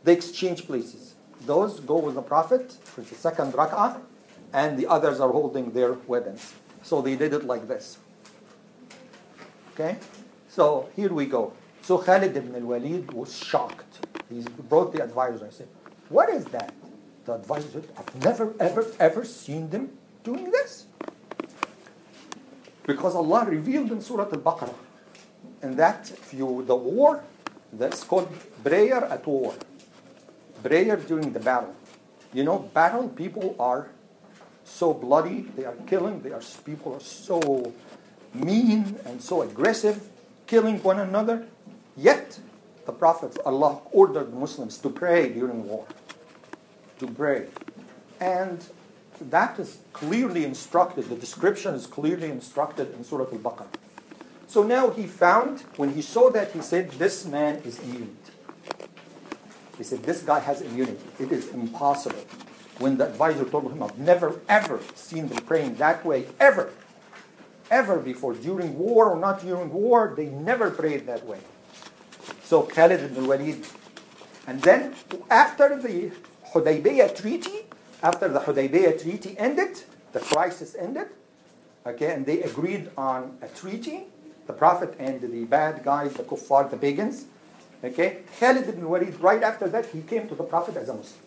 Speaker 1: They exchange places. Those go with the Prophet for the second rak'ah, and the others are holding their weapons. So they did it like this. Okay? So here we go. So Khalid ibn al-Walid was shocked. He brought the advisor and said, what is that? The advisor said, I've never, ever, ever seen them doing this. Because Allah revealed in Surah Al-Baqarah, and that if you, the war, that's called prayer at war. Prayer during the battle. You know, battle, people are so bloody, they are killing, they are, people are so mean and so aggressive, killing one another. Yet, the Prophet, Allah ordered Muslims to pray during war. To pray. And that is clearly instructed, the description is clearly instructed in Surah Al-Baqarah. So now he found, when he saw that, he said, this man is immune. He said, this guy has immunity. It is impossible. When the advisor told him, I've never, ever seen them praying that way, ever, ever before, during war or not during war, they never prayed that way. So Khalid ibn al-Walid, and then after the Hudaybiyah treaty, after the Hudaybiyah treaty ended, the crisis ended, okay, and they agreed on a treaty, the Prophet and the bad guys, the kuffar, the pagans, okay, Khalid ibn al-Walid, right after that, he came to the Prophet as a Muslim.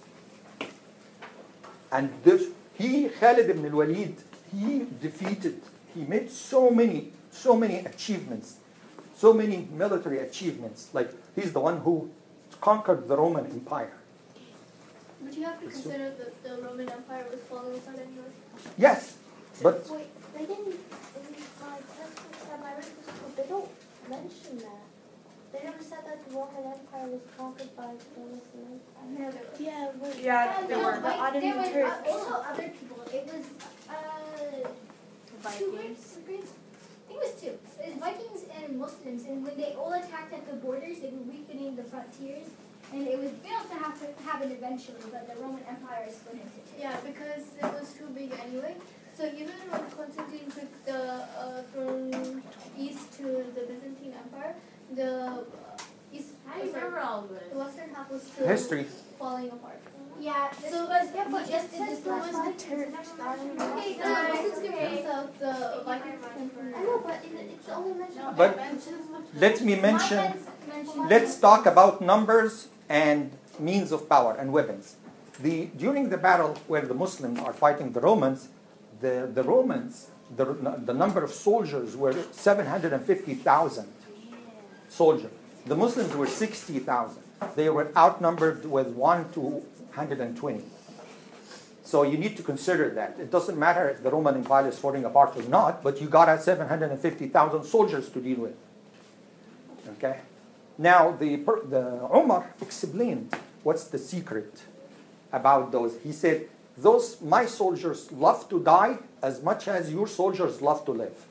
Speaker 1: And this, he, Khalid ibn al-Walid, he defeated, he made so many, so many achievements, so many military achievements. Like, he's the one who conquered the Roman Empire.
Speaker 5: But you have to consider that the Roman Empire was falling apart anyway.
Speaker 1: Yes, but
Speaker 4: Wait, they didn't, in my textbooks that I read in school, they don't mention that. They never said that the Roman Empire was conquered by the Muslim Empire.
Speaker 5: Yeah, but
Speaker 2: Yeah, there
Speaker 3: no,
Speaker 2: were.
Speaker 3: but
Speaker 5: Ottoman
Speaker 3: there was
Speaker 5: Turks.
Speaker 3: uh, also other people. It was uh, two groups. groups. I think it was two. It was Vikings and Muslims, and when they all attacked at the borders, they were weakening the frontiers, and it was built to have to happen eventually, but the Roman Empire split into two.
Speaker 5: yeah, because it was too big anyway. So even when Constantine took the uh, throne east to the Byzantine Empire, the uh, east,
Speaker 2: How do you remember all this?
Speaker 5: the western half was still
Speaker 1: history.
Speaker 5: falling apart.
Speaker 3: Yeah, this
Speaker 5: So-
Speaker 3: was
Speaker 4: Yeah, but
Speaker 3: we just
Speaker 4: it
Speaker 3: did
Speaker 4: says
Speaker 3: this
Speaker 4: the
Speaker 3: last
Speaker 4: Vikings
Speaker 3: time.
Speaker 4: Turks started
Speaker 5: Okay,
Speaker 4: with-
Speaker 5: the Muslims came from the south, the Vikings came from
Speaker 4: I know, but in the, it's only mentioned.
Speaker 1: But let me mention,
Speaker 3: Mentioned-
Speaker 1: let's talk about numbers and means of power and weapons. The, during the battle where the Muslims are fighting the Romans, the, the Romans, the, the number of soldiers were seven hundred fifty thousand soldiers. The Muslims were sixty thousand. They were outnumbered with one to one hundred twenty. So you need to consider that. It doesn't matter if the Roman Empire is falling apart or not, but you got a seven hundred fifty thousand soldiers to deal with. Okay? Now, the, the Umar explained what's the secret about those. He said, those, my soldiers love to die as much as your soldiers love to live.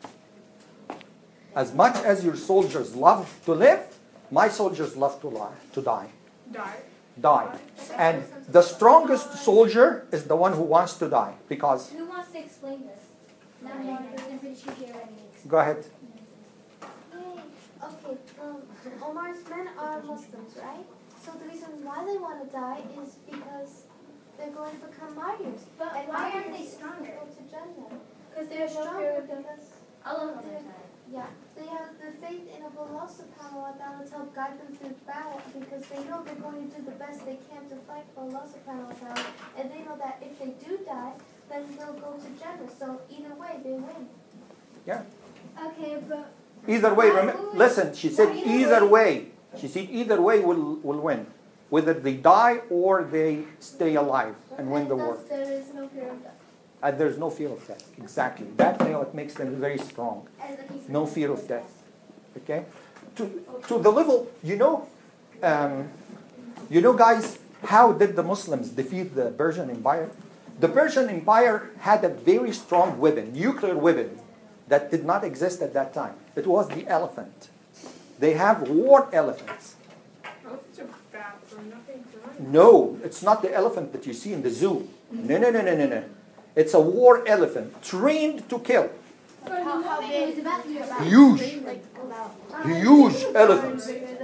Speaker 1: As much as your soldiers love to live, my soldiers love to, lie, to die.
Speaker 2: Die.
Speaker 1: Die. And the strongest soldier is the one who wants to die. Because,
Speaker 3: Who wants to explain this? Not me, I'm pretty sure he already explained.
Speaker 1: go ahead.
Speaker 4: Yay. Okay, um, Omar's men are Muslims, right? So the reason why they want to die is because they're going to become martyrs.
Speaker 3: But
Speaker 4: And
Speaker 3: why aren't
Speaker 4: martyrs
Speaker 3: they stronger?
Speaker 4: Go to Jannah.
Speaker 5: because
Speaker 4: They're
Speaker 5: they're
Speaker 4: stronger
Speaker 5: stronger.
Speaker 4: because
Speaker 2: Allah
Speaker 4: they're- yeah, they have the faith in Allah subhanahu wa ta'ala to help guide them through battle because they know they're going to do the best they can to fight for Allah subhanahu wa ta'ala. And they know that if they do die, then they'll go to Jannah. So either way, they win.
Speaker 1: Yeah.
Speaker 3: Okay, but
Speaker 1: Either way, rem- listen, she said either way. She said either way will, will win. Whether they die or they stay alive and win the war.
Speaker 5: Thus there is no fear of death.
Speaker 1: And there's no fear of death. Exactly. That's what makes them very strong. No fear of death. Okay? To, to the level, you know, um, you know, guys, how did the Muslims defeat the Persian Empire? The Persian Empire had a very strong weapon, nuclear weapon, that did not exist at that time. It was the elephant. They have war elephants.
Speaker 2: Elephants are bad for nothing. For nothing.
Speaker 1: No, it's not the elephant that you see in the zoo. No, no, no, no, no, no. It's a war elephant trained to kill.
Speaker 3: how, how big? It was about, about
Speaker 1: Huge.
Speaker 5: Like about
Speaker 1: Huge elephants.
Speaker 5: bigger than us.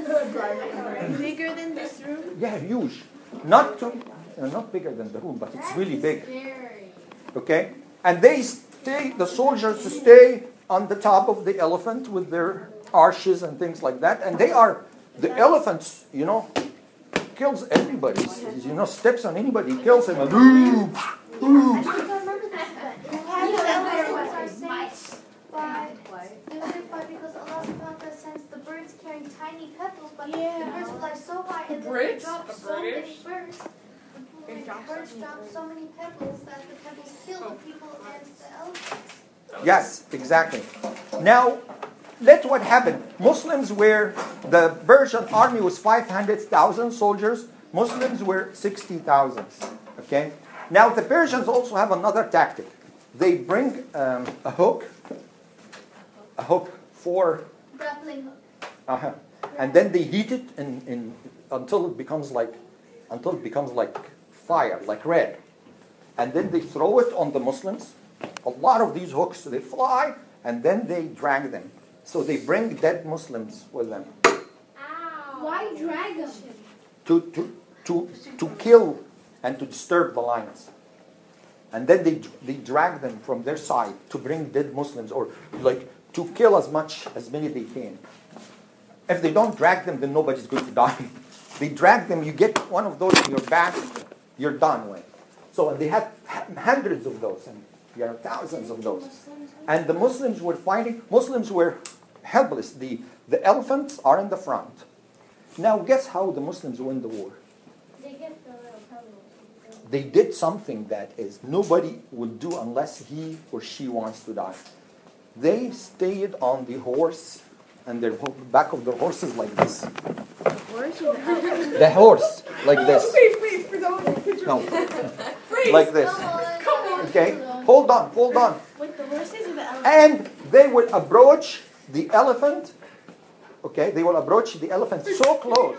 Speaker 5: Bigger than this room?
Speaker 1: Yeah, huge. Not too, uh, not bigger than the room, but it's really big. Okay? And they stay, the soldiers stay on the top of the elephant with their arches and things like that. And they are, the elephants, you know, kills everybody. You know, steps on anybody, kills him. And, ooh, ooh.
Speaker 4: I think I remember this, but it has the elephants are sent by, they were sent by because Allah subhanahu wa ta'ala sends the birds carrying tiny pebbles, but
Speaker 5: Yeah.
Speaker 4: the birds fly so high and then they
Speaker 2: Brits?
Speaker 4: drop
Speaker 2: The
Speaker 4: so many
Speaker 2: British?
Speaker 4: birds. The birds drop so many pebbles that the pebbles kill the people and the elephants.
Speaker 1: Yes, exactly. Now, that's what happened. Muslims were, the Persian army was five hundred thousand soldiers. Muslims were sixty thousand. Okay? Now, the Persians also have another tactic. They bring um, a hook, a hook for,
Speaker 3: Grappling hook.
Speaker 1: uh and then they heat it in, in, until it becomes like, until it becomes like fire, like red. And then they throw it on the Muslims. A lot of these hooks, they fly, and then they drag them. So they bring dead Muslims with them
Speaker 3: Why drag them?
Speaker 1: to, to, to, to kill and to disturb the lions. And then they, they drag them from their side to bring dead Muslims, or like to kill as much, as many they can. If they don't drag them, then nobody's going to die. They drag them, you get one of those in your back, you're done with. So and they had hundreds of those, and there are thousands of those. And the Muslims were fighting, Muslims were helpless. The, the elephants are in the front. Now guess how the Muslims win the war?
Speaker 4: They get the little pebbles.
Speaker 1: They did something that is nobody would do unless he or she wants to die. They stayed on the horse and their back of the horses like this. The horse like this.
Speaker 2: Please, please, please, I want to take a picture.
Speaker 1: No,
Speaker 2: Freeze.
Speaker 1: like this.
Speaker 2: Come on.
Speaker 1: Okay, hold on, hold on.
Speaker 5: With the horses or the elephants?
Speaker 1: And they will approach the elephant. Okay, they will approach the elephant so close.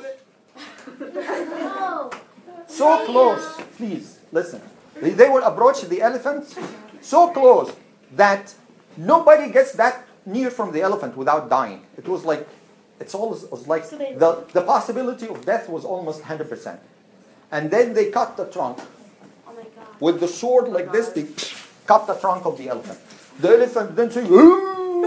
Speaker 4: No.
Speaker 1: So close, please listen. They, they will approach the elephant so close that nobody gets that near from the elephant without dying. It was like, it's always it was like
Speaker 5: So they-
Speaker 1: the, the possibility of death was almost one hundred percent. And then they cut the trunk.
Speaker 5: Oh my god.
Speaker 1: With the sword like this, they cut the trunk of the elephant. The elephant then says, "Ooh!"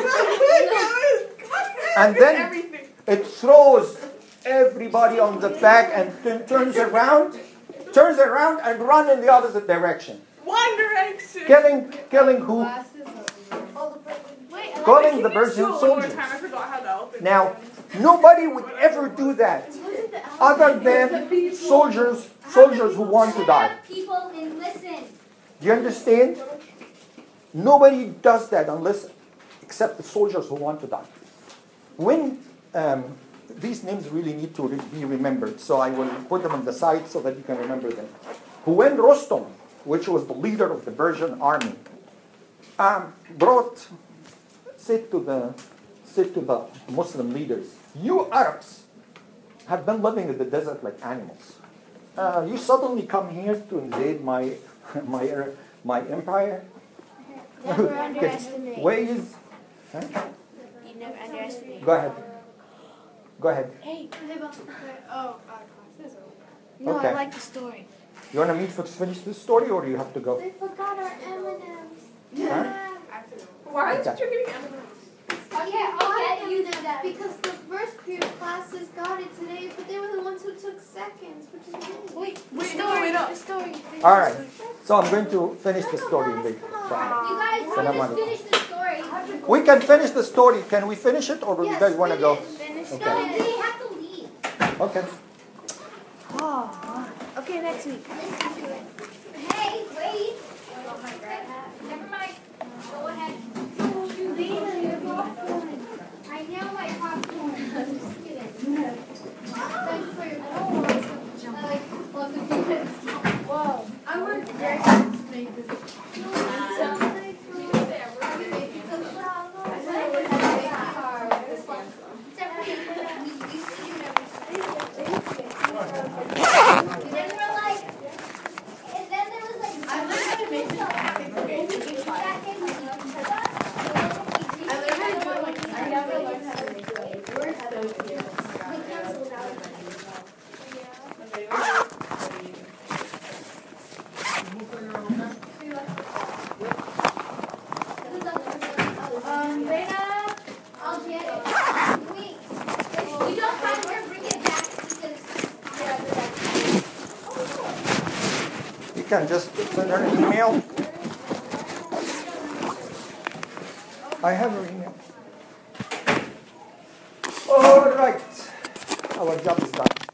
Speaker 1: And then
Speaker 2: Everything.
Speaker 1: it throws everybody on the back and then turns around, turns around and run in the opposite direction.
Speaker 2: One direction.
Speaker 1: Killing, killing who?
Speaker 4: All the birds.
Speaker 5: Wait, I
Speaker 1: Calling
Speaker 2: Can
Speaker 1: the
Speaker 2: you
Speaker 1: Persian
Speaker 2: do it one more
Speaker 1: soldiers.
Speaker 2: time? I forgot how the elephant
Speaker 1: Now, nobody would ever do that other than soldiers, soldiers who want to die.
Speaker 3: Shut up, people, and listen.
Speaker 1: Do you understand? Nobody does that unless, except the soldiers who want to die. When, um, these names really need to re- be remembered, so I will put them on the side so that you can remember them. When Rostam, which was the leader of the Persian army, um, brought, said to the, said to the Muslim leaders, "You Arabs have been living in the desert like animals. Uh, you suddenly come here to invade my, my, uh, my empire.
Speaker 5: Never underestimate.
Speaker 1: Ways." Huh?
Speaker 5: You never underestimate.
Speaker 1: Go ahead. Go ahead.
Speaker 5: Hey,
Speaker 2: Oh, uh, class is over.
Speaker 5: no,
Speaker 1: Okay.
Speaker 5: I like the story.
Speaker 1: You want to meet to finish this story, or do you have to go?
Speaker 4: They forgot our M and M's.
Speaker 1: Huh?
Speaker 2: Why is
Speaker 1: Okay.
Speaker 2: you getting M and M's?
Speaker 3: Okay, I'll get you that.
Speaker 4: Because the first period classes got it today, but they were the ones who took seconds, which is amazing.
Speaker 5: Wait, the
Speaker 2: Wait, no,
Speaker 5: story,
Speaker 2: wait up.
Speaker 5: the story.
Speaker 1: All right. So I'm going to finish the story.
Speaker 4: Come on,
Speaker 1: Vic.
Speaker 4: come on.
Speaker 1: Bye.
Speaker 3: You guys
Speaker 1: Salam
Speaker 3: want
Speaker 1: alaikum.
Speaker 3: to finish the story?
Speaker 1: We can finish the story. Can we finish it, or do you
Speaker 4: Yes,
Speaker 1: guys want to
Speaker 4: we
Speaker 1: go?
Speaker 4: did finish
Speaker 1: Okay.
Speaker 3: No, they have to leave.
Speaker 1: Okay.
Speaker 5: Oh, okay, next week.
Speaker 3: Listen to it. Hey, wait. Never mind. Go ahead. I know my popcorn. I'm just kidding. Thanks for your I like love the kids. Whoa. I worked very hard to make this. And then we're like, and then there was like,
Speaker 2: I learned how to make this.
Speaker 3: back in
Speaker 1: can just send her an email. I have her email. All right. Our job is done.